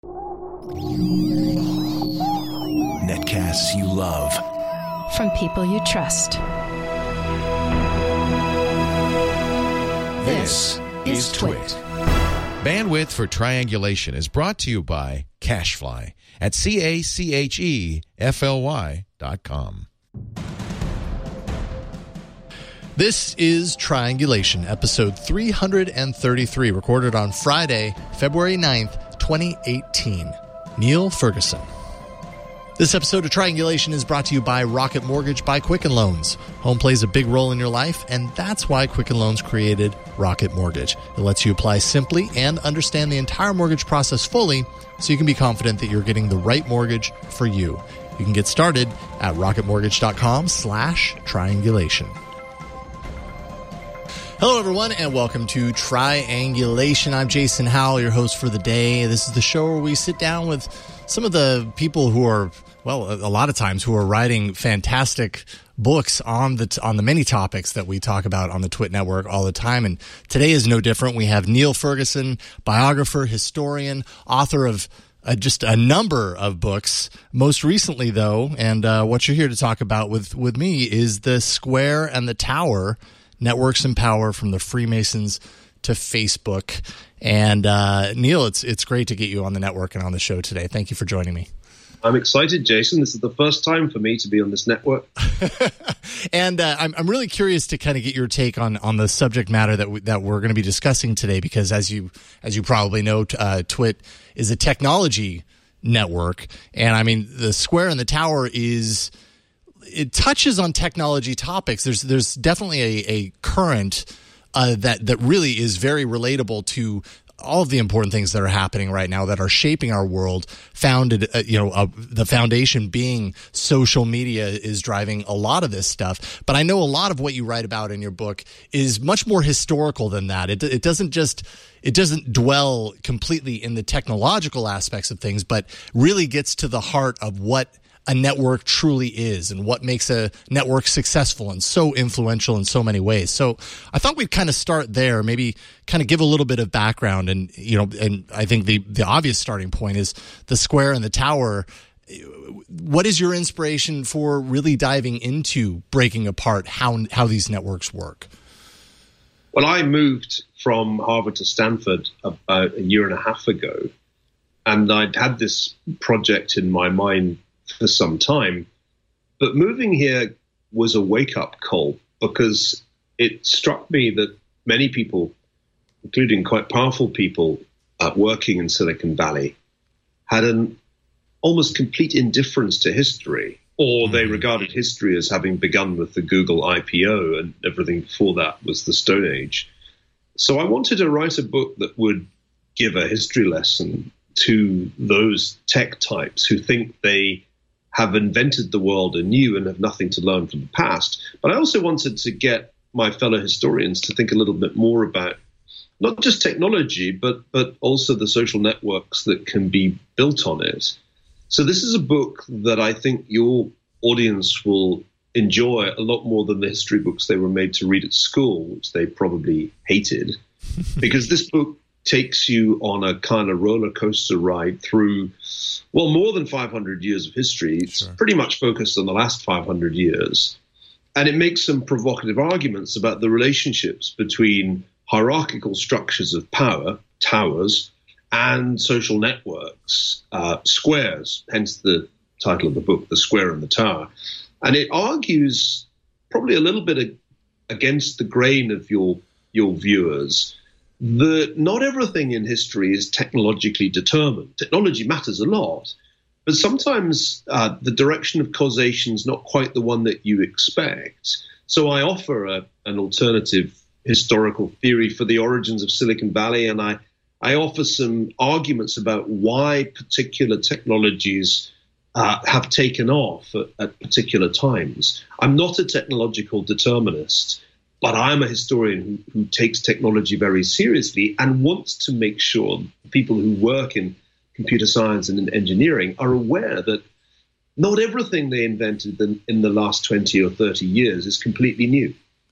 Netcasts you love. From people you trust. This is Twit. Bandwidth for Triangulation is brought to you by CacheFly at CacheFly.com. This is Triangulation, episode 333, recorded on Friday, February 9th, 2018. Neil Ferguson. This episode of Triangulation is brought to you by Rocket Mortgage by Quicken Loans. Home plays a big role in your life, and that's why Quicken Loans created Rocket Mortgage. It lets you apply simply and understand the entire mortgage process fully, so you can be confident that you're getting the right mortgage for you. You can get started at rocketmortgage.com/triangulation. Hello, everyone, and welcome to Triangulation. I'm Jason Howell, your host for the day. This is the show where we sit down with some of the people who are, well, a lot of times who are writing fantastic books on the many topics that we talk about on the Twit Network all the time. And today is no different. We have Neil Ferguson, biographer, historian, author of just a number of books. Most recently, though, and what you're here to talk about with me is The Square and the Tower, Networks and Power from the Freemasons to Facebook. And Neil, it's great to get you on the network and on the show today. Thank you for joining me. I'm excited, Jason. This is the first time for me to be on this network. And I'm really curious to kind of get your take on the subject matter that we're going to be discussing today, because as you probably know, Twit is a technology network. And I mean, the Square and the Tower it touches on technology topics. There's definitely a current that really is very relatable to all of the important things that are happening right now that are shaping our world. The foundation being social media is driving a lot of this stuff. But I know a lot of what you write about in your book is much more historical than that. It doesn't dwell completely in the technological aspects of things, but really gets to the heart of what a network truly is and what makes a network successful and so influential in so many ways. So I thought we'd kind of start there, maybe kind of give a little bit of background. And, and I think the obvious starting point is The Square and the Tower. What is your inspiration for really diving into breaking apart how these networks work? Well, I moved from Harvard to Stanford about a year and a half ago, and I'd had this project in my mind for some time. But moving here was a wake-up call, because it struck me that many people, including quite powerful people working in Silicon Valley, had an almost complete indifference to history, or they regarded history as having begun with the Google IPO, and everything before that was the Stone Age. So I wanted to write a book that would give a history lesson to those tech types who think they have invented the world anew and have nothing to learn from the past. But I also wanted to get my fellow historians to think a little bit more about not just technology, but also the social networks that can be built on it. So this is a book that I think your audience will enjoy a lot more than the history books they were made to read at school, which they probably hated, because this book takes you on a kind of roller coaster ride through, well, more than 500 years of history. It's pretty much focused on the last 500 years. And it makes some provocative arguments about the relationships between hierarchical structures of power, towers, and social networks, squares, hence the title of the book, The Square and the Tower. And it argues probably a little bit against the grain of your viewers that not everything in history is technologically determined. Technology matters a lot, but sometimes the direction of causation is not quite the one that you expect. So I offer an alternative historical theory for the origins of Silicon Valley, and I offer some arguments about why particular technologies have taken off at particular times. I'm not a technological determinist, but I'm a historian who takes technology very seriously and wants to make sure people who work in computer science and in engineering are aware that not everything they invented in the last 20 or 30 years is completely new.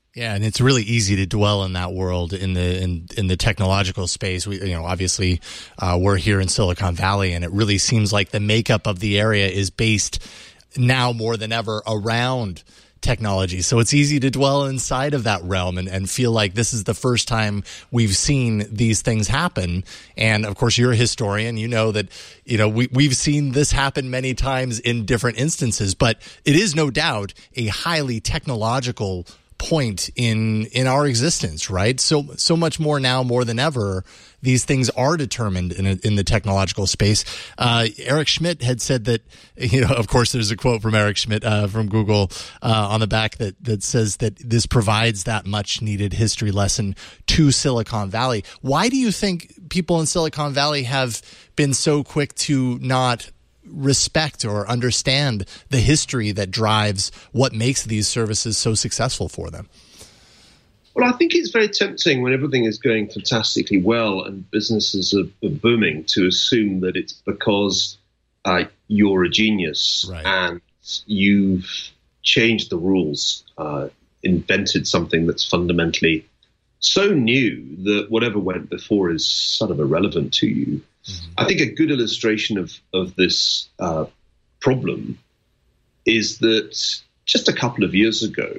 Yeah, and it's really easy to dwell in that world in the technological space. We, obviously, we're here in Silicon Valley, and it really seems like the makeup of the area is based now more than ever around technology. So it's easy to dwell inside of that realm and feel like this is the first time we've seen these things happen. And of course, you're a historian. You know that, we've seen this happen many times in different instances, but it is no doubt a highly technological point in our existence, right? So much more now, more than ever, these things are determined in the technological space. Eric Schmidt had said that, of course, there's a quote from Eric Schmidt from Google on the back that says that this provides that much needed history lesson to Silicon Valley. Why do you think people in Silicon Valley have been so quick to not respect or understand the history that drives what makes these services so successful for them? Well, I think it's very tempting when everything is going fantastically well and businesses are booming to assume that it's because you're a genius, right, and you've changed the rules, invented something that's fundamentally so new that whatever went before is sort of irrelevant to you. Mm-hmm. I think a good illustration of this problem is that just a couple of years ago,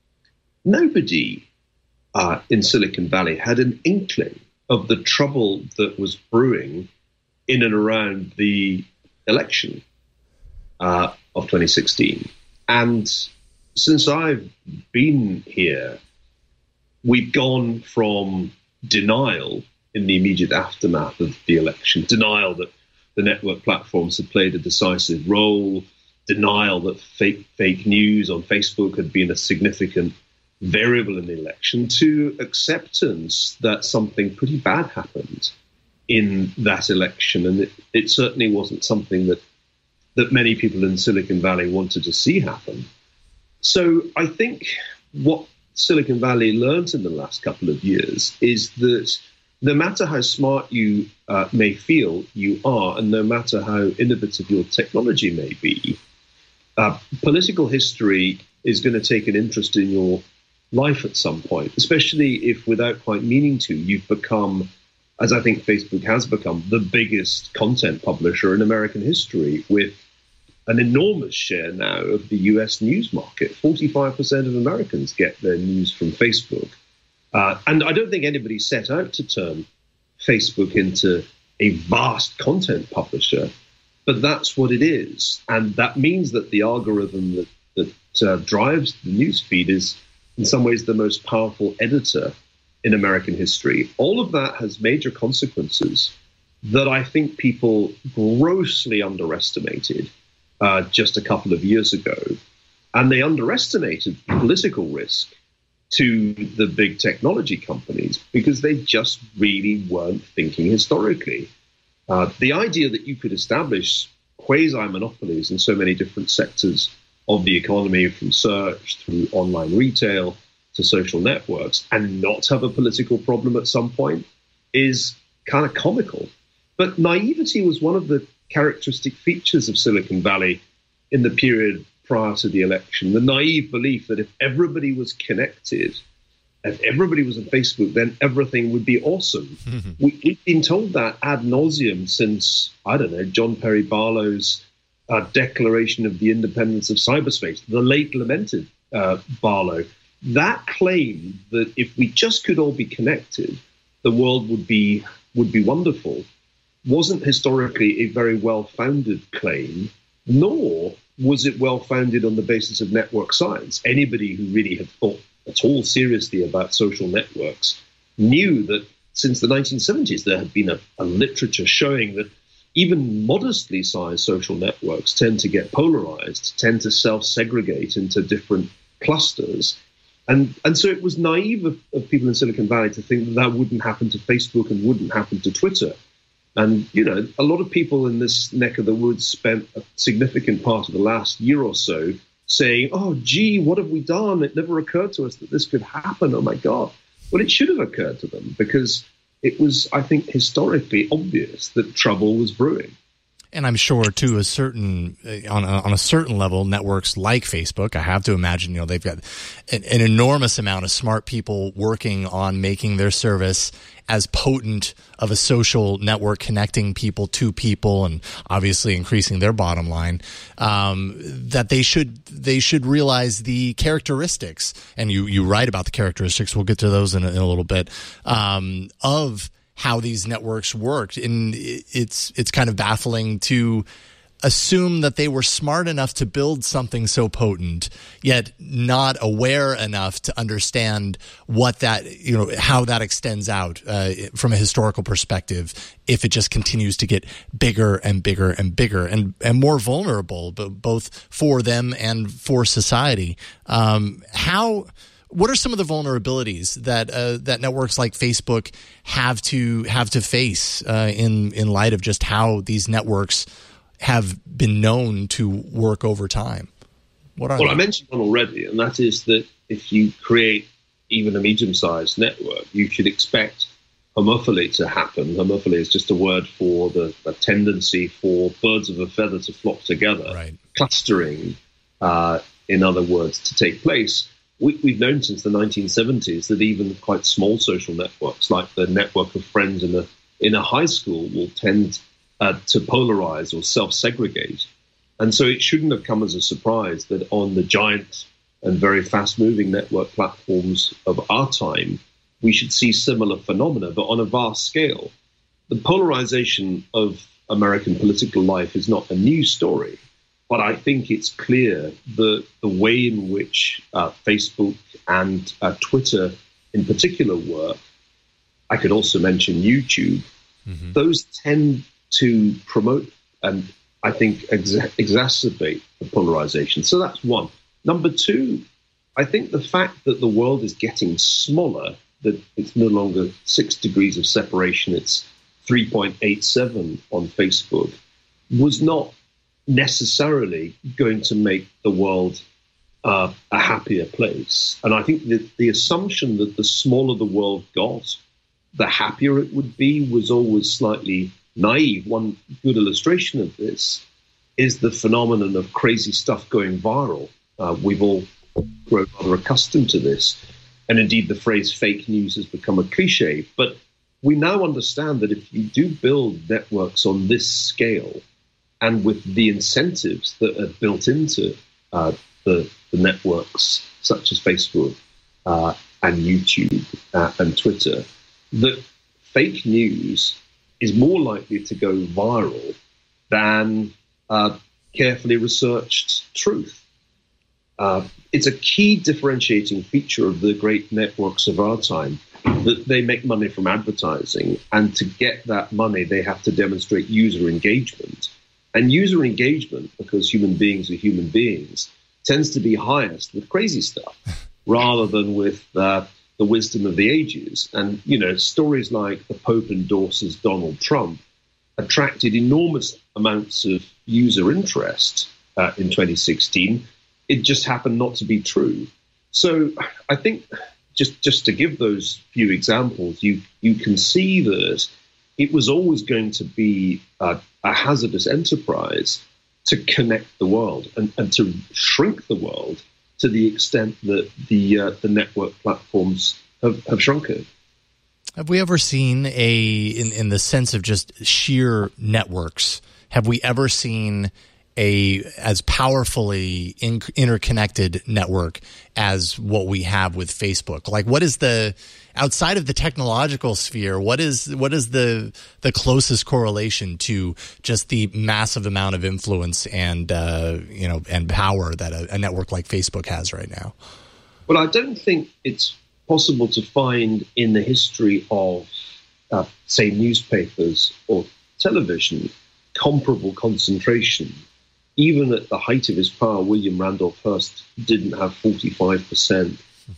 nobody in Silicon Valley had an inkling of the trouble that was brewing in and around the election of 2016. And since I've been here, we've gone from denial in the immediate aftermath of the election, denial that the network platforms had played a decisive role, denial that fake news on Facebook had been a significant variable in the election, to acceptance that something pretty bad happened in that election. And it certainly wasn't something that many people in Silicon Valley wanted to see happen. So I think what Silicon Valley learned in the last couple of years is that no matter how smart you may feel you are, and no matter how innovative your technology may be, political history is going to take an interest in your life at some point, especially if, without quite meaning to, you've become, as I think Facebook has become, the biggest content publisher in American history, with an enormous share now of the US news market. 45% of Americans get their news from Facebook. And I don't think anybody set out to turn Facebook into a vast content publisher, but that's what it is. And that means that the algorithm that drives the news feed is in some ways the most powerful editor in American history. All of that has major consequences that I think people grossly underestimated just a couple of years ago. And they underestimated the political risk to the big technology companies because they just really weren't thinking historically. The idea that you could establish quasi-monopolies in so many different sectors of the economy, from search through online retail to social networks, and not have a political problem at some point is kind of comical. But naivety was one of the characteristic features of Silicon Valley in the period prior to the election. The naive belief that if everybody was connected, if everybody was on Facebook, then everything would be awesome. Mm-hmm. We've been told that ad nauseum since, I don't know, John Perry Barlow's Declaration of the Independence of Cyberspace, the late lamented Barlow. That claim that if we just could all be connected, the world would be wonderful, wasn't historically a very well-founded claim, nor was it well-founded on the basis of network science. Anybody who really had thought at all seriously about social networks knew that since the 1970s there had been a literature showing that even modestly sized social networks tend to get polarized, tend to self-segregate into different clusters. And so it was naive of people in Silicon Valley to think that wouldn't happen to Facebook and wouldn't happen to Twitter. And, a lot of people in this neck of the woods spent a significant part of the last year or so saying, oh, gee, what have we done? It never occurred to us that this could happen. Oh, my God. Well, it should have occurred to them because it was, I think, historically obvious that trouble was brewing. And I'm sure to a certain on a certain level, networks like Facebook, I have to imagine, they've got an enormous amount of smart people working on making their service as potent of a social network, connecting people to people, and obviously increasing their bottom line. That they should realize the characteristics, and you write about the characteristics. We'll get to those in a little bit of how these networks worked. And it's kind of baffling to assume that they were smart enough to build something so potent, yet not aware enough to understand what that, how that extends out from a historical perspective, if it just continues to get bigger and bigger and bigger and more vulnerable, but both for them and for society. What are some of the vulnerabilities that networks like Facebook have to face in light of just how these networks have been known to work over time? I mentioned one already, and that is that if you create even a medium-sized network, you should expect homophily to happen. Homophily is just a word for the tendency for birds of a feather to flock together, right. Clustering, in other words, to take place. We've known since the 1970s that even quite small social networks, like the network of friends in a high school, will tend to polarize or self-segregate. And so it shouldn't have come as a surprise that on the giant and very fast-moving network platforms of our time, we should see similar phenomena, but on a vast scale. The polarization of American political life is not a new story. But I think it's clear that the way in which Facebook and Twitter in particular work, I could also mention YouTube, those tend to promote and I think exacerbate the polarization. So that's one. Number two, I think the fact that the world is getting smaller, that it's no longer 6 degrees of separation, it's 3.87 on Facebook, was not necessarily going to make the world a happier place. And I think that the assumption that the smaller the world got, the happier it would be was always slightly naive. One good illustration of this is the phenomenon of crazy stuff going viral. We've all grown rather accustomed to this. And indeed, the phrase fake news has become a cliche. But we now understand that if you do build networks on this scale, and with the incentives that are built into the networks, such as Facebook and YouTube and Twitter, that fake news is more likely to go viral than carefully researched truth. It's a key differentiating feature of the great networks of our time that they make money from advertising, and to get that money, they have to demonstrate user engagement. And user engagement, because human beings are human beings, tends to be highest with crazy stuff rather than with the wisdom of the ages. And, stories like the Pope endorses Donald Trump attracted enormous amounts of user interest in 2016. It just happened not to be true. So I think just to give those few examples, you can see that it was always going to be a hazardous enterprise to connect the world and to shrink the world to the extent that the network platforms have shrunken. Have we ever seen in the sense of just sheer networks, have we ever seen as powerfully interconnected network as what we have with Facebook? Like, what is outside of the technological sphere, what is the closest correlation to just the massive amount of influence and and power that a network like Facebook has right now? Well, I don't think it's possible to find in the history of, say, newspapers or television, comparable concentration. Even at the height of his power, William Randolph Hearst didn't have 45%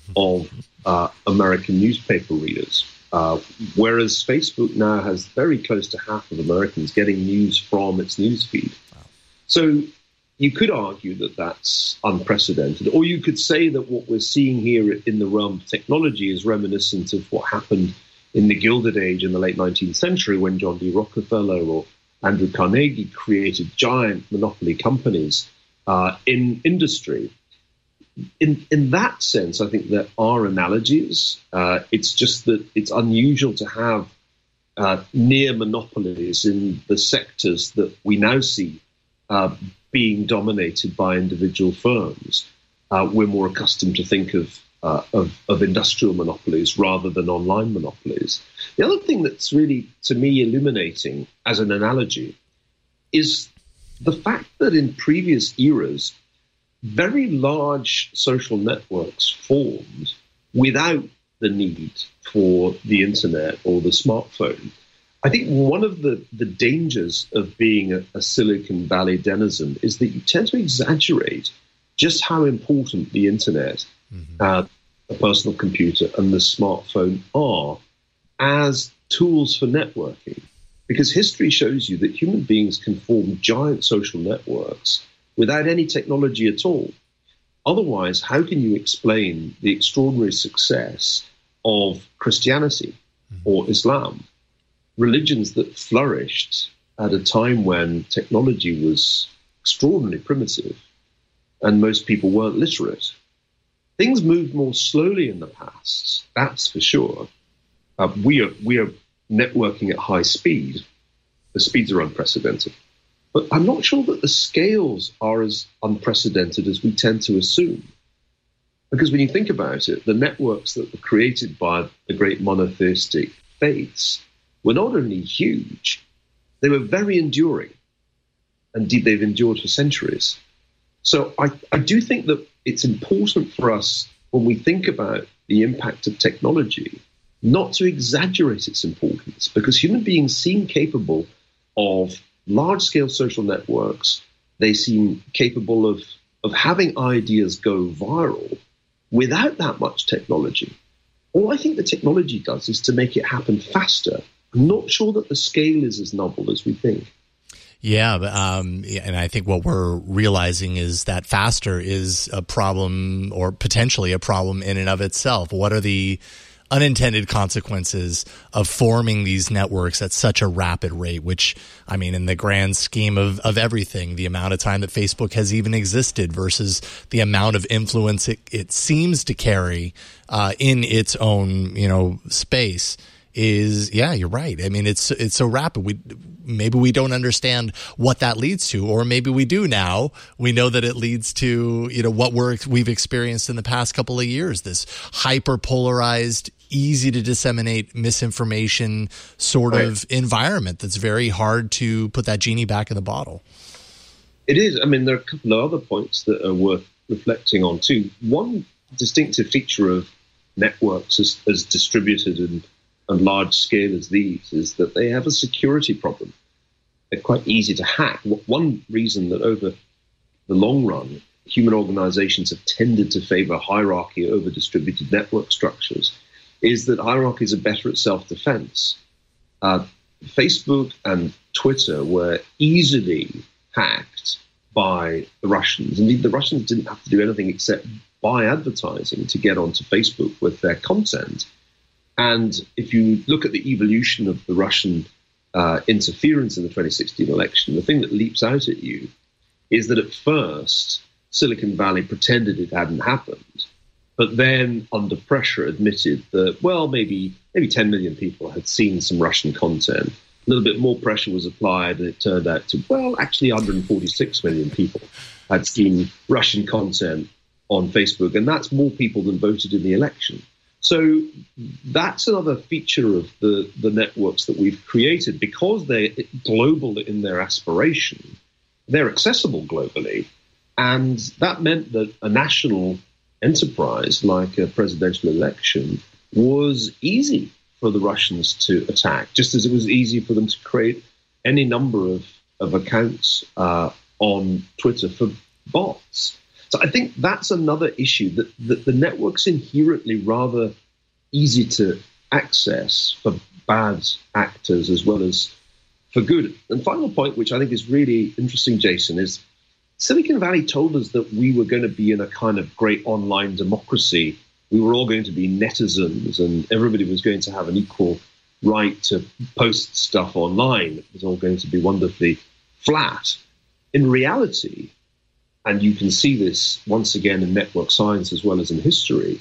of American newspaper readers, whereas Facebook now has very close to half of Americans getting news from its newsfeed. Wow. So you could argue that that's unprecedented, or you could say that what we're seeing here in the realm of technology is reminiscent of what happened in the Gilded Age in the late 19th century when John D. Rockefeller or Andrew Carnegie created giant monopoly companies in industry. In that sense, I think there are analogies. It's just that it's unusual to have near monopolies in the sectors that we now see being dominated by individual firms. We're more accustomed to think of industrial monopolies rather than online monopolies. The other thing that's really, to me, illuminating as an analogy is the fact that in previous eras, very large social networks formed without the need for the internet or the smartphone. I think one of the dangers of being a Silicon Valley denizen is that you tend to exaggerate just how important the internet, a personal computer, and the smartphone are as tools for networking. Because history shows you that human beings can form giant social networks without any technology at all. Otherwise, how can you explain the extraordinary success of Christianity or Islam, religions that flourished at a time when technology was extraordinarily primitive and most people weren't literate? Things moved more slowly in the past, that's for sure. We are networking at high speed. The speeds are unprecedented. But I'm not sure that the scales are as unprecedented as we tend to assume. Because when you think about it, the networks that were created by the great monotheistic faiths were not only huge, they were very enduring. Indeed, they've endured for centuries. So I do think that it's important for us, when we think about the impact of technology, not to exaggerate its importance, because human beings seem capable of large-scale social networks. They seem capable of having ideas go viral without that much technology. All I think the technology does is to make it happen faster. I'm not sure that the scale is as novel as we think. Yeah, and I think what we're realizing is that faster is a problem, or potentially a problem in and of itself. What are the unintended consequences of forming these networks at such a rapid rate, which, I mean, in the grand scheme of everything, the amount of time that Facebook has even existed versus the amount of influence it seems to carry in its own, space is, yeah, you're right. I mean, it's so rapid. Maybe we don't understand what that leads to, or maybe we do now. We know that it leads to, what we've experienced in the past couple of years, this hyper polarized, easy to disseminate misinformation sort of environment that's very hard to put that genie back in the bottle. It is. I mean, there are a couple of other points that are worth reflecting on too. One distinctive feature of networks as distributed and large scale as these is that they have a security problem. They're quite easy to hack. One reason that over the long run, human organizations have tended to favor hierarchy over distributed network structures is that hierarchies are better at self-defense. Facebook and Twitter were easily hacked by the Russians. Indeed, the Russians didn't have to do anything except buy advertising to get onto Facebook with their content. And if you look at the evolution of the Russian interference in the 2016 election, the thing that leaps out at you is that at first, Silicon Valley pretended it hadn't happened, but then under pressure admitted that, well, maybe 10 million people had seen some Russian content. A little bit more pressure was applied, and it turned out to, well, actually 146 million people had seen Russian content on Facebook, and that's more people than voted in the election. So that's another feature of the networks that we've created. Because they're global in their aspiration, they're accessible globally. And that meant that a national enterprise like a presidential election was easy for the Russians to attack, just as it was easy for them to create any number of accounts on Twitter for bots. So I think that's another issue, that the network's inherently rather easy to access for bad actors as well as for good. And final point, which I think is really interesting, Jason, is Silicon Valley told us that we were going to be in a kind of great online democracy. We were all going to be netizens and everybody was going to have an equal right to post stuff online. It was all going to be wonderfully flat. In reality, and you can see this once again in network science as well as in history,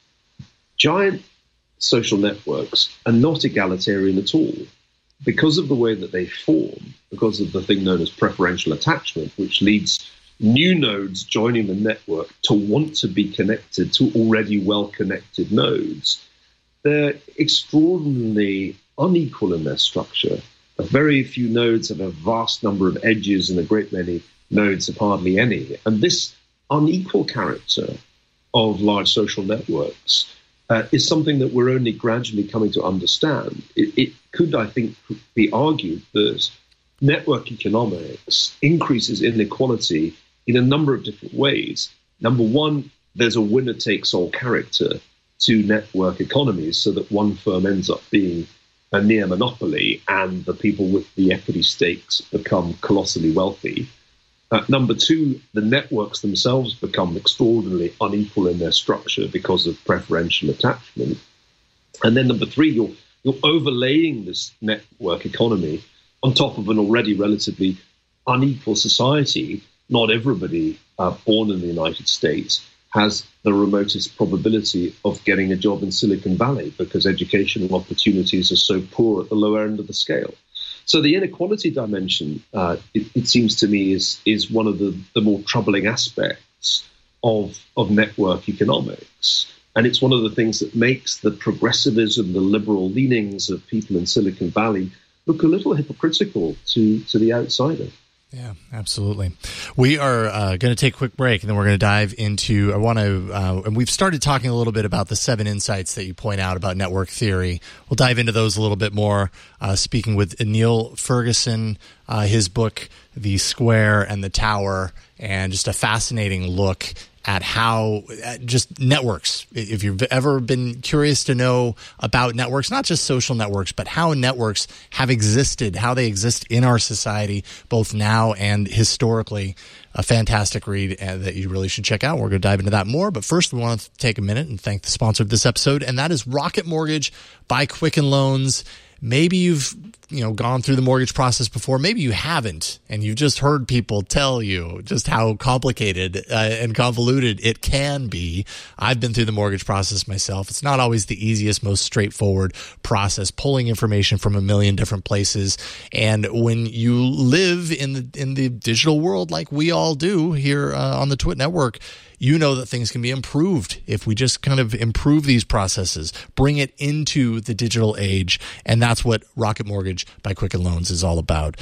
giant social networks are not egalitarian at all. Because of the way that they form, because of the thing known as preferential attachment, which leads new nodes joining the network to want to be connected to already well-connected nodes, they're extraordinarily unequal in their structure. Very few nodes have a vast number of edges and a great many nodes have hardly any. And this unequal character of large social networks is something that we're only gradually coming to understand. It could, I think, be argued that network economics increases inequality in a number of different ways. Number one, there's a winner-takes-all character to network economies so that one firm ends up being a near monopoly and the people with the equity stakes become colossally wealthy. Number two, the networks themselves become extraordinarily unequal in their structure because of preferential attachment. And then number three, you're overlaying this network economy on top of an already relatively unequal society. Not everybody born in the United States has the remotest probability of getting a job in Silicon Valley because educational opportunities are so poor at the lower end of the scale. So the inequality dimension, it seems to me, is one of the more troubling aspects of network economics. And it's one of the things that makes the progressivism, the liberal leanings of people in Silicon Valley look a little hypocritical to the outsider. Yeah, absolutely. We are going to take a quick break, and then we're going to dive into, and we've started talking a little bit about the 7 insights that you point out about network theory. We'll dive into those a little bit more, speaking with Neil Ferguson, his book, The Square and the Tower, and just a fascinating look at how just networks, if you've ever been curious to know about networks, not just social networks, but how networks have existed, how they exist in our society, both now and historically, a fantastic read that you really should check out. We're going to dive into that more. But first, we want to take a minute and thank the sponsor of this episode, and that is Rocket Mortgage by Quicken Loans. Maybe you've gone through the mortgage process before. Maybe you haven't, and you've just heard people tell you just how complicated and convoluted it can be. I've been through the mortgage process myself. It's not always the easiest, most straightforward process, pulling information from a million different places. And when you live in the digital world like we all do here on the Twit Network, you know that things can be improved if we just kind of improve these processes, bring it into the digital age. And that's what Rocket Mortgage by Quicken Loans is all about.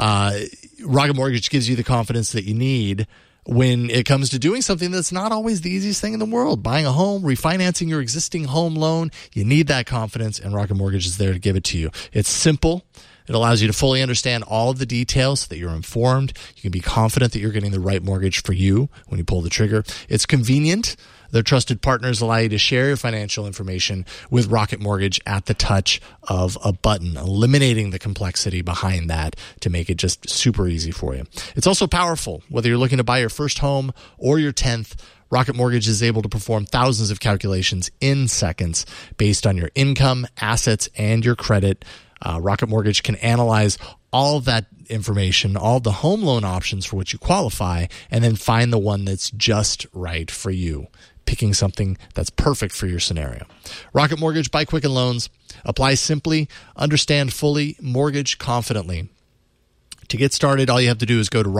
Rocket Mortgage gives you the confidence that you need when it comes to doing something that's not always the easiest thing in the world. Buying a home, refinancing your existing home loan, you need that confidence, and Rocket Mortgage is there to give it to you. It's simple. It allows you to fully understand all of the details so that you're informed. You can be confident that you're getting the right mortgage for you when you pull the trigger. It's convenient. Their trusted partners allow you to share your financial information with Rocket Mortgage at the touch of a button, eliminating the complexity behind that to make it just super easy for you. It's also powerful. Whether you're looking to buy your first home or your 10th, Rocket Mortgage is able to perform thousands of calculations in seconds based on your income, assets, and your credit. Rocket Mortgage can analyze all of that information, all the home loan options for which you qualify, and then find the one that's just right for you, picking something that's perfect for your scenario. Rocket Mortgage by Quicken Loans. Apply simply, understand fully, mortgage confidently. To get started, all you have to do is go to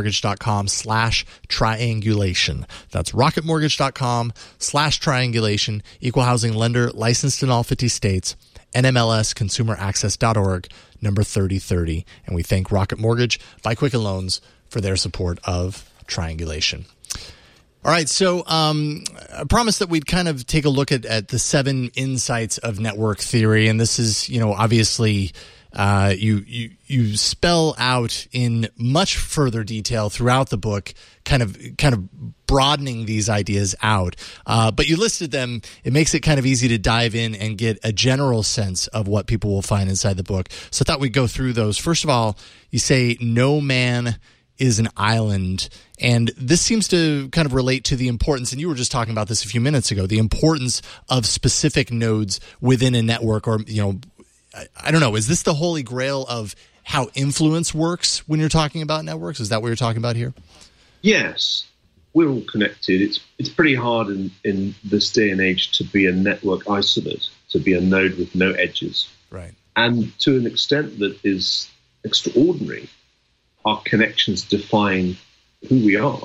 rocketmortgage.com/triangulation. That's rocketmortgage.com/triangulation. Equal housing lender, licensed in all 50 states. NMLSconsumeraccess.org, number 3030. And we thank Rocket Mortgage by Quicken Loans for their support of Triangulation. All right, so I promised that we'd kind of take a look at the 7 insights of network theory. And this is, obviously you spell out in much further detail throughout the book, kind of broadening these ideas out. But you listed them. It makes it kind of easy to dive in and get a general sense of what people will find inside the book. So I thought we'd go through those. First of all, you say no man is an island. And this seems to kind of relate to the importance, and you were just talking about this a few minutes ago, the importance of specific nodes within a network, or, I don't know, is this the holy grail of how influence works when you're talking about networks? Is that what you're talking about here? Yes. We're all connected. It's pretty hard in this day and age to be a network isolate, to be a node with no edges. Right. And to an extent that is extraordinary, our connections define who we are.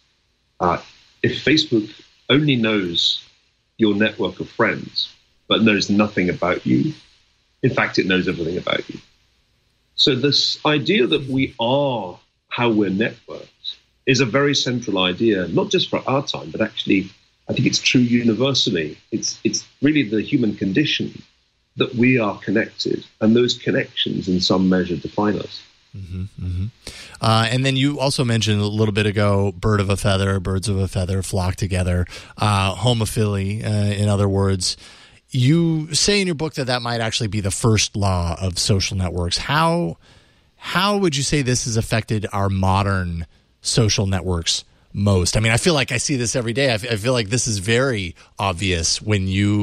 If Facebook only knows your network of friends, but knows nothing about you, in fact, it knows everything about you. So this idea that we are how we're networked is a very central idea, not just for our time, but actually, I think it's true universally. It's really the human condition that we are connected, and those connections in some measure define us. Mm-hmm, mm-hmm. And then you also mentioned a little bit ago, birds of a feather flock together, homophily, in other words. You say in your book that might actually be the first law of social networks. How would you say this has affected our modern social networks most? I mean, I feel like I see this every day. I feel like this is very obvious when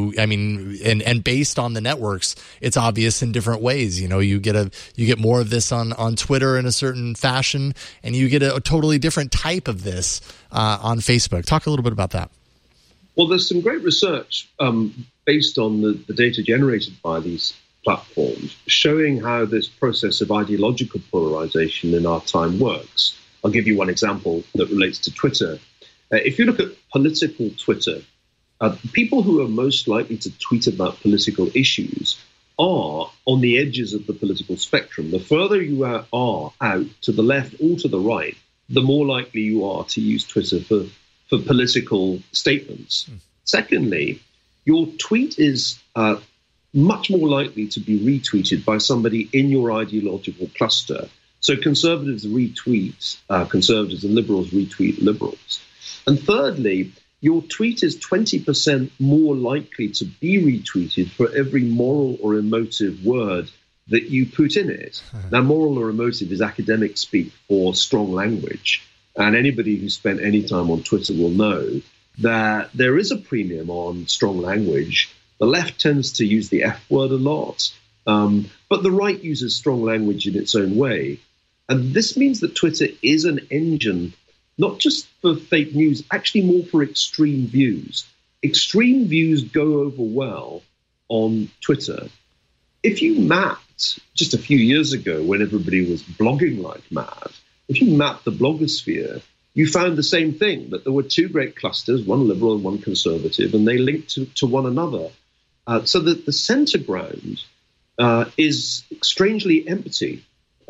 and based on the networks, it's obvious in different ways. You know, you get more of this on Twitter in a certain fashion, and you get a totally different type of this on Facebook. Talk a little bit about that. Well, there's some great research based on the data generated by these platforms showing how this process of ideological polarization in our time works. I'll give you one example that relates to Twitter. If you look at political Twitter, people who are most likely to tweet about political issues are on the edges of the political spectrum. The further you are out to the left or to the right, the more likely you are to use Twitter for political statements. Secondly, your tweet is much more likely to be retweeted by somebody in your ideological cluster. So conservatives retweet conservatives and liberals retweet liberals. And thirdly, your tweet is 20% more likely to be retweeted for every moral or emotive word that you put in it. Now, moral or emotive is academic speak for strong language. And anybody who spent any time on Twitter will know that there is a premium on strong language. The left tends to use the F word a lot, but the right uses strong language in its own way. And this means that Twitter is an engine, not just for fake news, actually more for extreme views. Extreme views go over well on Twitter. If you mapped, just a few years ago when everybody was blogging like mad, if you mapped the blogosphere, you found the same thing, that there were two great clusters, one liberal and one conservative, and they linked to one another. So that the center ground is strangely empty.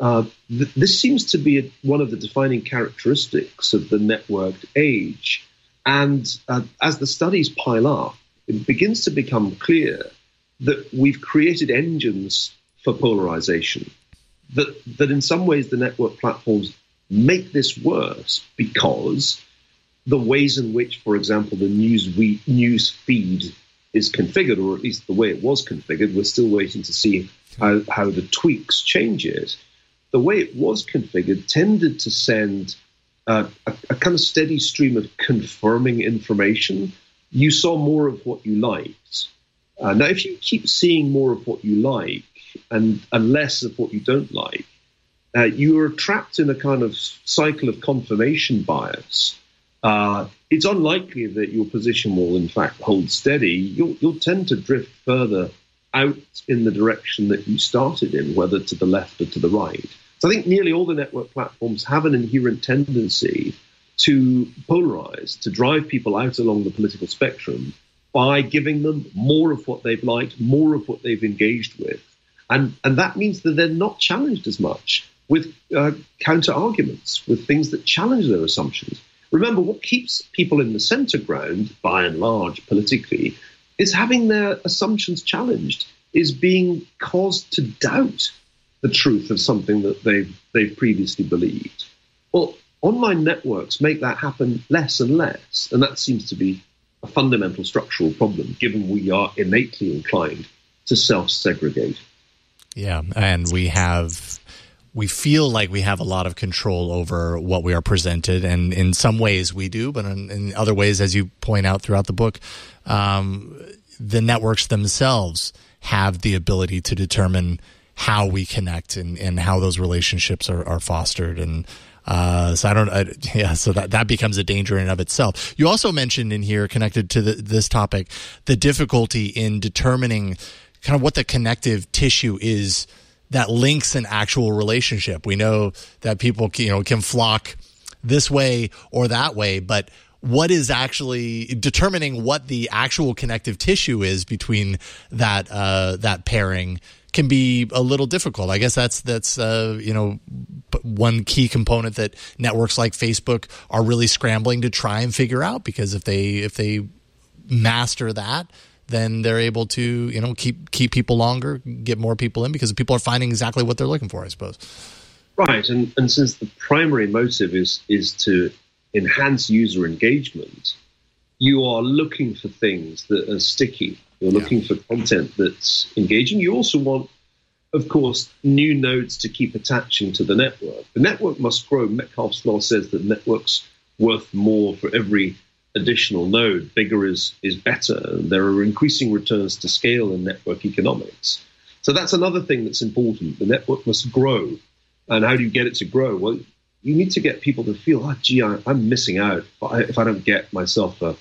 This seems to be one of the defining characteristics of the networked age. And as the studies pile up, it begins to become clear that we've created engines for polarization, that in some ways the network platforms make this worse because the ways in which, for example, the news feed is configured, or at least the way it was configured, we're still waiting to see how the tweaks change it. The way it was configured tended to send a kind of steady stream of confirming information. You saw more of what you liked. Now, if you keep seeing more of what you like and less of what you don't like, you are trapped in a kind of cycle of confirmation bias. It's unlikely that your position will, in fact, hold steady. You'll tend to drift further out in the direction that you started in, whether to the left or to the right. So I think nearly all the network platforms have an inherent tendency to polarize, to drive people out along the political spectrum by giving them more of what they've liked, more of what they've engaged with. And that means that they're not challenged as much with counter-arguments, with things that challenge their assumptions. Remember, what keeps people in the center ground, by and large, politically, is having their assumptions challenged, is being caused to doubt the truth of something that they've previously believed. Well, online networks make that happen less and less, and that seems to be a fundamental structural problem, given we are innately inclined to self-segregate. Yeah, and we feel like we have a lot of control over what we are presented, and in some ways we do, but in other ways, as you point out throughout the book, the networks themselves have the ability to determine how we connect and how those relationships are fostered. And so that becomes a danger in and of itself. You also mentioned in here, connected to this topic, the difficulty in determining kind of what the connective tissue is that links an actual relationship. We know that people can flock this way or that way, but what is actually determining what the actual connective tissue is between that pairing can be a little difficult. I guess that's one key component that networks like Facebook are really scrambling to try and figure out, because if they master that, then they're able to keep people longer, get more people in, because people are finding exactly what they're looking for, I suppose. Right, and since the primary motive is to enhance user engagement, you are looking for things that are sticky. You're looking for content that's engaging. You also want, of course, new nodes to keep attaching to the network. The network must grow. Metcalfe's law says that network's worth more for every additional node. Bigger is better. There are increasing returns to scale in network economics. So that's another thing that's important. The network must grow. And how do you get it to grow? Well, you need to get people to feel, I'm missing out. If I don't get myself a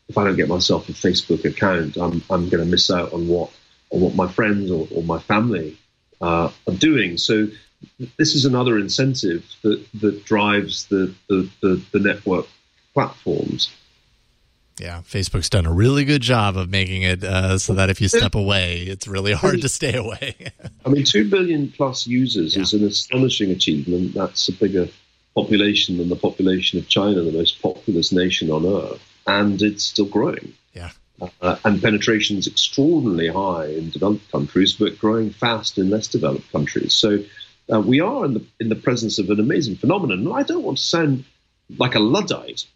Facebook account, I'm going to miss out on what my friends or my family are doing. So this is another incentive that drives the network platforms. Yeah, Facebook's done a really good job of making it so that if you step away, it's really hard to stay away. 2 billion plus users is an astonishing achievement. That's a bigger population than the population of China, the most populous nation on earth, and it's still growing. Yeah, and penetration is extraordinarily high in developed countries, but growing fast in less developed countries. So we are in the presence of an amazing phenomenon. And I don't want to sound like a Luddite.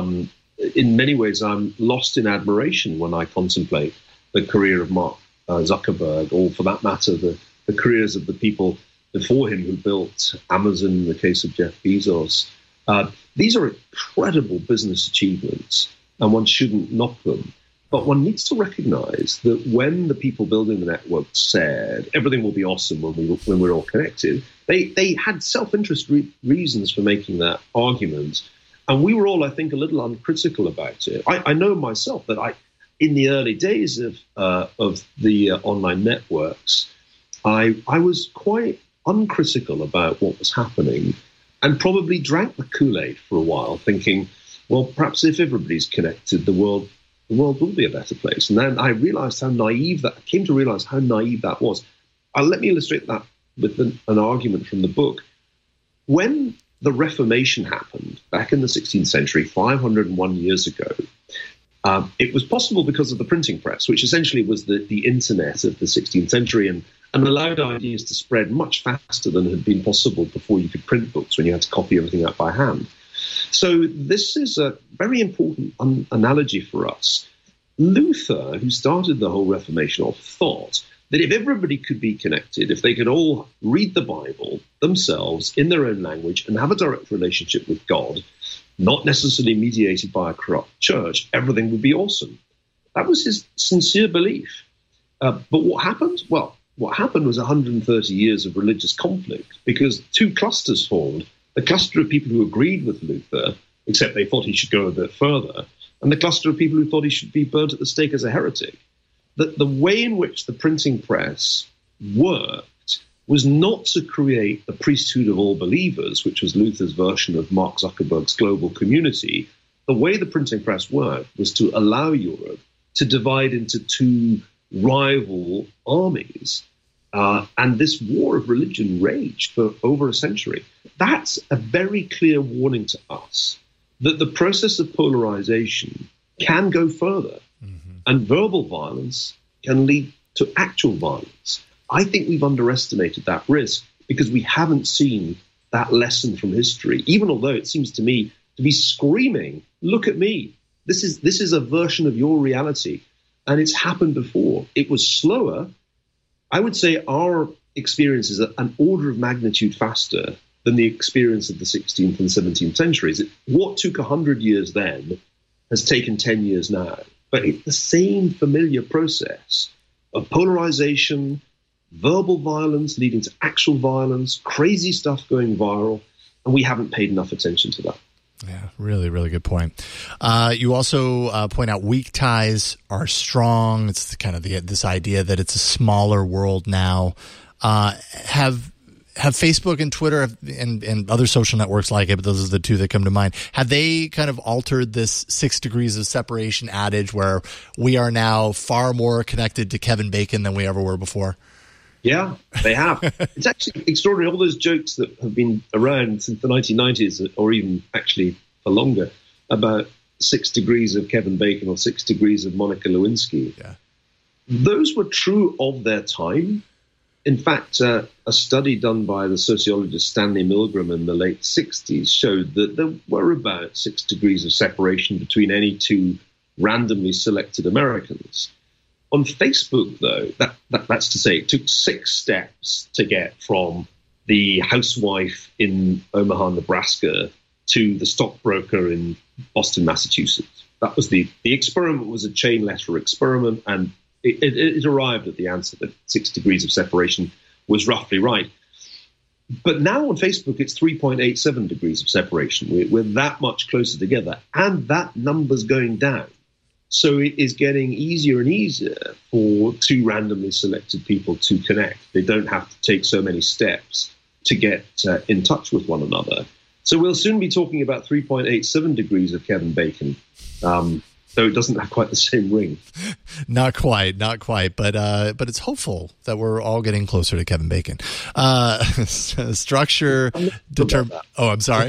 In many ways, I'm lost in admiration when I contemplate the career of Mark Zuckerberg, or for that matter, the careers of the people before him who built Amazon, in the case of Jeff Bezos. These are incredible business achievements, and one shouldn't knock them. But one needs to recognize that when the people building the network said everything will be awesome when we're all connected, they had self-interest reasons for making that argument. And we were all, I think, a little uncritical about it. I know myself that in the early days of the online networks, I was quite uncritical about what was happening, and probably drank the Kool-Aid for a while, thinking, well, perhaps if everybody's connected, the world will be a better place. And then I realized how naive that. I came to realize how naive that was. Let me illustrate that with an argument from the book. When the Reformation happened back in the 16th century, 501 years ago, it was possible because of the printing press, which essentially was the internet of the 16th century, and allowed ideas to spread much faster than had been possible before you could print books, when you had to copy everything out by hand. So this is a very important analogy for us. Luther, who started the whole Reformation off, thought that if everybody could be connected, if they could all read the Bible themselves in their own language and have a direct relationship with God, not necessarily mediated by a corrupt church, everything would be awesome. That was his sincere belief. But what happened? Well, what happened was 130 years of religious conflict, because two clusters formed. The cluster of people who agreed with Luther, except they thought he should go a bit further, and the cluster of people who thought he should be burnt at the stake as a heretic. The way in which the printing press worked was not to create the priesthood of all believers, which was Luther's version of Mark Zuckerberg's global community. The way the printing press worked was to allow Europe to divide into two rival armies. And this war of religion raged for over a century. That's a very clear warning to us that the process of polarization can go further. And verbal violence can lead to actual violence. I think we've underestimated that risk because we haven't seen that lesson from history, even although it seems to me to be screaming, look at me. This is a version of your reality. And it's happened before. It was slower. I would say our experience is an order of magnitude faster than the experience of the 16th and 17th centuries. What took 100 years then has taken 10 years now. But it's the same familiar process of polarization, verbal violence leading to actual violence, crazy stuff going viral, and we haven't paid enough attention to that. Yeah, really, really good point. You also point out weak ties are strong. It's kind of this idea that it's a smaller world now. Have Facebook and Twitter and other social networks like it, but those are the two that come to mind, have they kind of altered this 6 degrees of separation adage where we are now far more connected to Kevin Bacon than we ever were before? Yeah, they have. It's actually extraordinary. All those jokes that have been around since the 1990s, or even actually for longer, about 6 degrees of Kevin Bacon or 6 degrees of Monica Lewinsky. Yeah. Those were true of their time. In fact, a study done by the sociologist Stanley Milgram in the late 60s showed that there were about 6 degrees of separation between any two randomly selected Americans. On Facebook, though, that's to say, it took 6 steps to get from the housewife in Omaha, Nebraska, to the stockbroker in Boston, Massachusetts. That was the experiment was a chain letter experiment, and it arrived at the answer that 6 degrees of separation was roughly right. But now on Facebook, it's 3.87 degrees of separation. We're that much closer together, and that number's going down. So it is getting easier and easier for two randomly selected people to connect. They don't have to take so many steps to get in touch with one another. So we'll soon be talking about 3.87 degrees of Kevin Bacon, though it doesn't have quite the same ring. Not quite. But it's hopeful that we're all getting closer to Kevin Bacon. Structure determine. Oh, I'm sorry.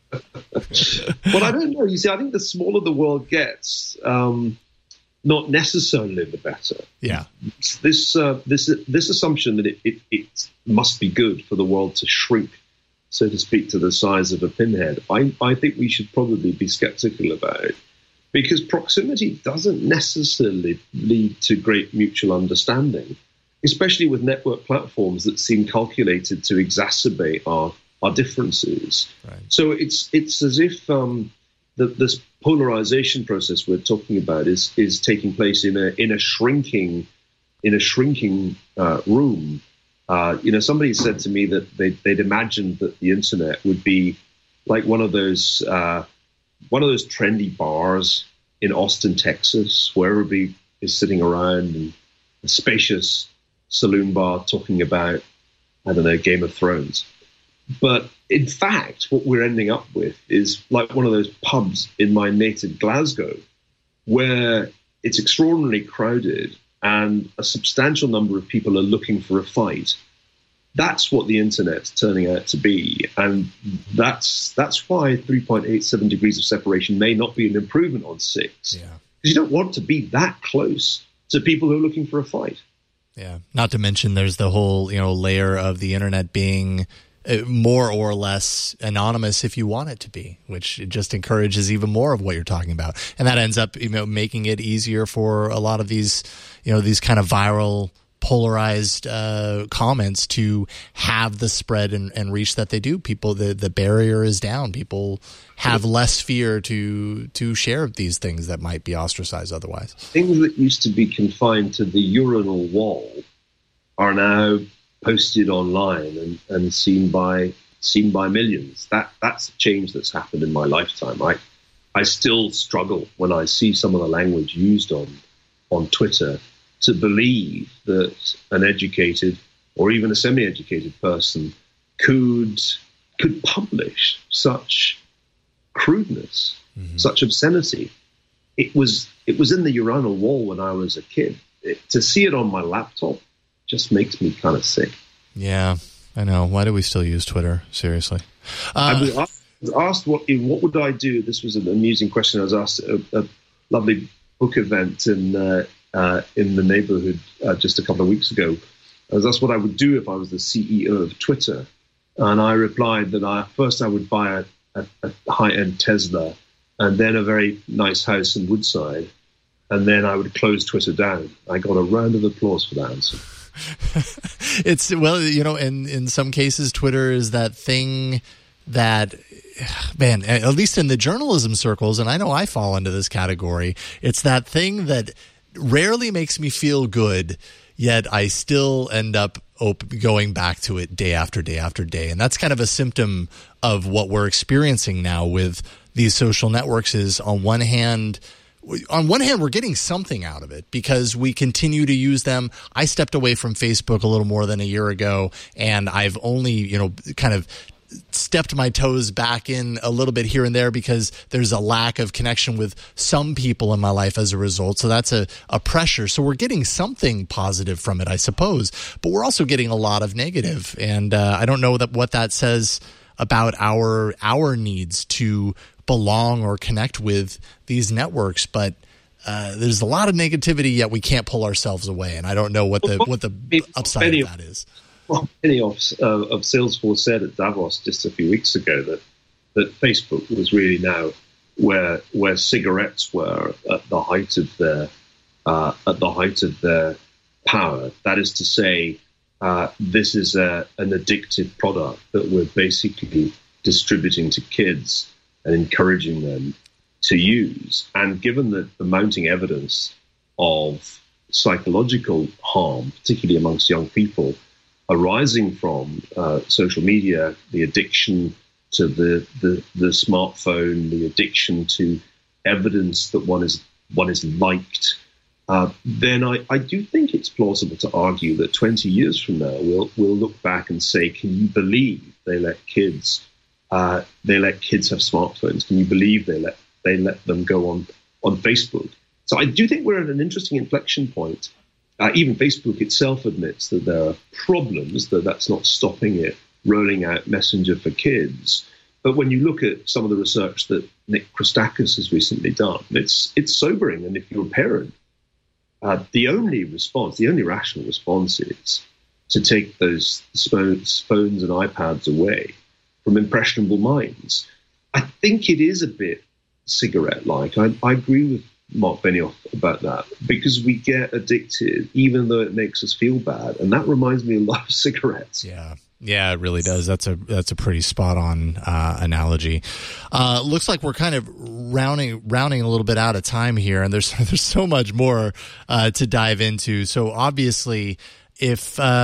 Well, I don't know. You see, I think the smaller the world gets, not necessarily the better. Yeah. This assumption that it must be good for the world to shrink, so to speak, to the size of a pinhead, I think we should probably be skeptical about it, because proximity doesn't necessarily lead to great mutual understanding, especially with network platforms that seem calculated to exacerbate our differences. Right. So it's as if this polarization process we're talking about is taking place in a shrinking room. Somebody said to me that they'd imagined that the internet would be like one of those trendy bars in Austin, Texas, where everybody is sitting around in a spacious saloon bar talking about, I don't know, Game of Thrones. But in fact, what we're ending up with is like one of those pubs in my native Glasgow, where it's extraordinarily crowded and a substantial number of people are looking for a fight. That's what the internet's turning out to be. And that's why 3.87 degrees of separation may not be an improvement on 6. Yeah. Because you don't want to be that close to people who are looking for a fight. Yeah. Not to mention there's the whole, layer of the internet being more or less anonymous if you want it to be, which just encourages even more of what you're talking about. And that ends up, making it easier for a lot of these, these kind of viral, polarized comments to have the spread and reach that they do. People, the barrier is down. People have less fear to share these things that might be ostracized otherwise. Things that used to be confined to the urinal wall are now posted online and seen by millions. That's a change that's happened in my lifetime. I still struggle when I see some of the language used on Twitter to believe that an educated or even a semi-educated person could publish such crudeness, such obscenity. It was in the urinal wall when I was a kid. To see it on my laptop just makes me kind of sick. Yeah, I know. Why do we still use Twitter? Seriously. I was asked what would I do. This was an amusing question. I was asked at a lovely book event in the neighborhood just a couple of weeks ago. I was asked what I would do if I was the CEO of Twitter. And I replied that first I would buy a high-end Tesla and then a very nice house in Woodside. And then I would close Twitter down. I got a round of applause for that answer. It's, well, in some cases, Twitter is that thing that, man, at least in the journalism circles, and I know I fall into this category, it's that thing that rarely makes me feel good, yet I still end up going back to it day after day after day. And that's kind of a symptom of what we're experiencing now with these social networks. Is on one hand, we're getting something out of it because we continue to use them. I stepped away from Facebook a little more than a year ago, and I've only, kind of stepped my toes back in a little bit here and there because there's a lack of connection with some people in my life as a result. So that's a pressure. So we're getting something positive from it, I suppose, but we're also getting a lot of negative. And I don't know what that says about our needs to belong or connect with these networks, but there's a lot of negativity, yet we can't pull ourselves away. And I don't know what the upside of that is. Well, many of Salesforce said at Davos just a few weeks ago that Facebook was really now where cigarettes were at the height of their power. That is to say, this is an addictive product that we're basically distributing to kids and encouraging them to use. And given the mounting evidence of psychological harm, particularly amongst young people, arising from social media, the addiction to the smartphone, the addiction to evidence that one is liked, then I do think it's plausible to argue that 20 years from now we'll look back and say, can you believe they let kids have smartphones? Can you believe they let them go on Facebook? So I do think we're at an interesting inflection point. Even Facebook itself admits that there are problems, that's not stopping it rolling out Messenger for kids. But when you look at some of the research that Nick Christakis has recently done, it's sobering. And if you're a parent, the only rational response is to take those phones and iPads away from impressionable minds. I think it is a bit cigarette-like. I agree with Mark Benioff about that, because we get addicted even though it makes us feel bad, and that reminds me a lot of cigarettes. Yeah, it really does. That's a pretty spot on analogy. Looks like we're kind of rounding a little bit out of time here, and there's so much more to dive into. So obviously, if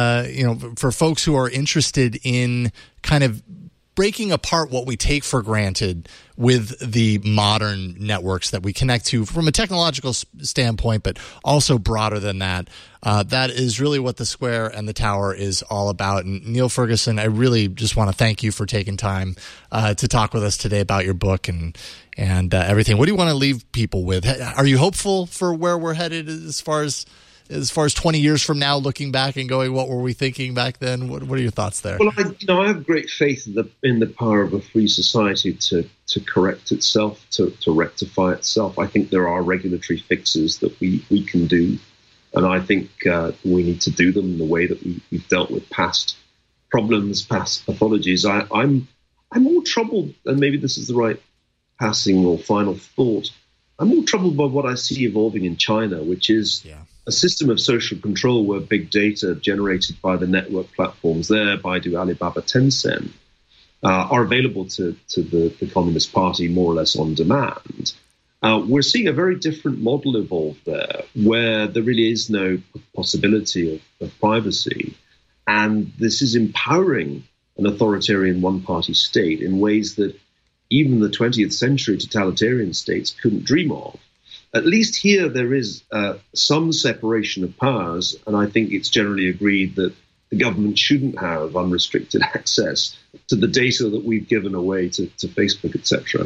for folks who are interested in kind of breaking apart what we take for granted with the modern networks that we connect to from a technological standpoint, but also broader than that. That is really what the Square and the Tower is all about. And Neil Ferguson, I really just want to thank you for taking time to talk with us today about your book and everything. What do you want to leave people with? Are you hopeful for where we're headed as far as 20 years from now, looking back and going, what were we thinking back then? What are your thoughts there? Well, I have great faith in the power of a free society to correct itself, to rectify itself. I think there are regulatory fixes that we can do, and I think we need to do them in the way that we've dealt with past problems, past pathologies. I'm more troubled, and maybe this is the right passing or final thought, I'm more troubled by what I see evolving in China, which is a system of social control where big data generated by the network platforms there, Baidu, Alibaba, Tencent, are available to the Communist Party more or less on demand. We're seeing a very different model evolve there, where there really is no possibility of privacy. And this is empowering an authoritarian one-party state in ways that even the 20th century totalitarian states couldn't dream of. At least here there is some separation of powers, and I think it's generally agreed that the government shouldn't have unrestricted access to the data that we've given away to Facebook, etc.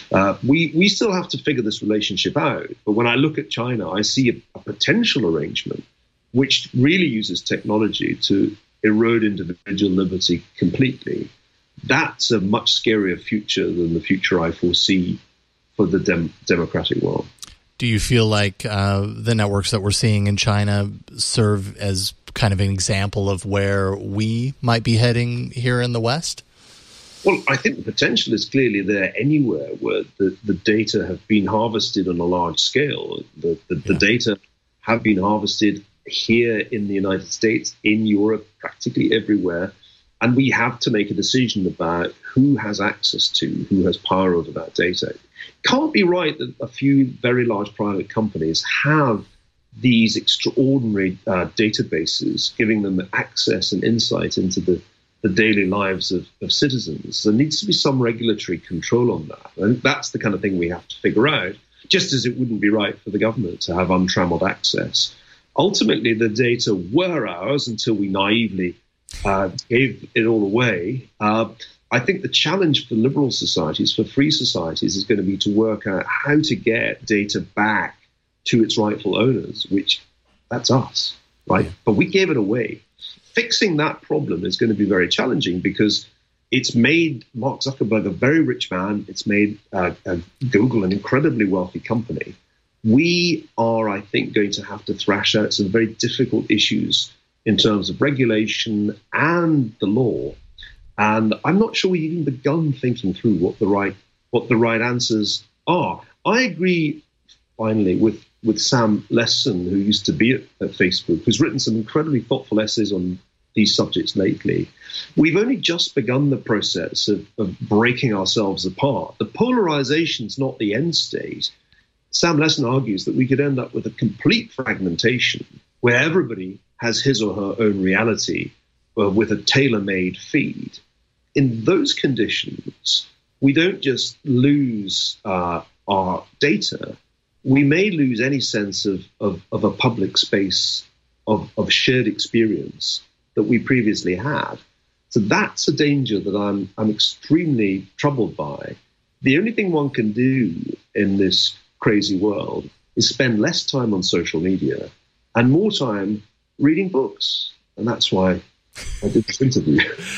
We still have to figure this relationship out, but when I look at China, I see a potential arrangement which really uses technology to erode individual liberty completely. That's a much scarier future than the future I foresee for the democratic world. Do you feel like the networks that we're seeing in China serve as kind of an example of where we might be heading here in the West? Well, I think the potential is clearly there anywhere where the data have been harvested on a large scale. The data have been harvested here in the United States, in Europe, practically everywhere. And we have to make a decision about who has access to, who has power over that data. It can't be right that a few very large private companies have these extraordinary databases, giving them access and insight into the daily lives of citizens. There needs to be some regulatory control on that. And that's the kind of thing we have to figure out, just as it wouldn't be right for the government to have untrammeled access. Ultimately, the data were ours until we naively gave it all away. I think the challenge for liberal societies, for free societies, is going to be to work out how to get data back to its rightful owners, which that's us, right? Yeah. But we gave it away. Fixing that problem is going to be very challenging because it's made Mark Zuckerberg a very rich man. It's made Google an incredibly wealthy company. We are, I think, going to have to thrash out some very difficult issues in terms of regulation and the law. And I'm not sure we've even begun thinking through what the right answers are. I agree, finally, with Sam Lessin, who used to be at Facebook, who's written some incredibly thoughtful essays on these subjects lately. We've only just begun the process of breaking ourselves apart. The polarization's not the end state. Sam Lessin argues that we could end up with a complete fragmentation where everybody has his or her own reality with a tailor-made feed. In those conditions, we don't just lose our data. We may lose any sense of a public space of shared experience that we previously had. So that's a danger that I'm extremely troubled by. The only thing one can do in this crazy world is spend less time on social media and more time reading books. And that's why I did this interview.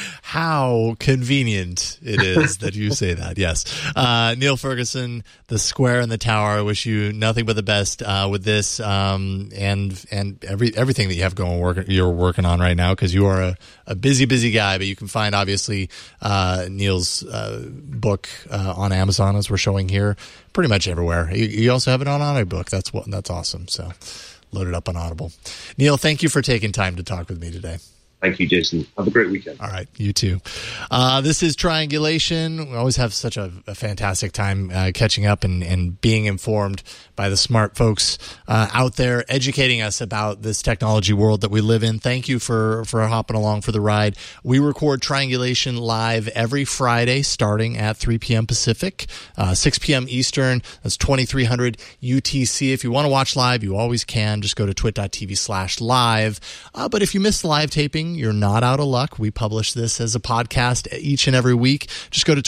How convenient it is that you say that. Yes. Niall Ferguson, The Square and the Tower. I wish you nothing but the best with this and everything that you have you're working on right now, because you are a busy guy. But you can find, obviously, Niall's book on Amazon, as we're showing here, pretty much everywhere. You also have it on audiobook. That's awesome. So load it up on Audible. Niall, thank you for taking time to talk with me today. Thank you, Jason. Have a great weekend. All right. You too. This is Triangulation. We always have such a fantastic time catching up and being informed by the smart folks out there educating us about this technology world that we live in. Thank you for hopping along for the ride. We record Triangulation live every Friday starting at 3 p.m. Pacific, 6 p.m. Eastern. That's 2300 UTC. If you want to watch live, you always can. Just go to twit.tv/live. But if you miss the live taping, you're not out of luck. We publish this as a podcast each and every week. Just go to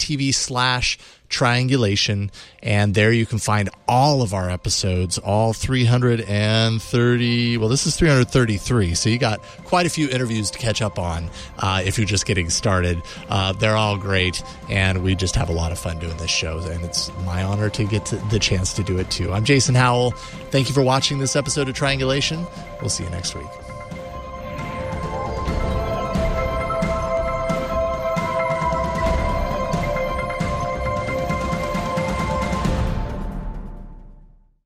twit.tv/triangulation, and there you can find all of our episodes, all 330. Well, this is 333, so you got quite a few interviews to catch up on if you're just getting started. They're all great, and we just have a lot of fun doing this show, and it's my honor to get the chance to do it too. I'm Jason Howell. Thank you for watching this episode of Triangulation. We'll see you next week.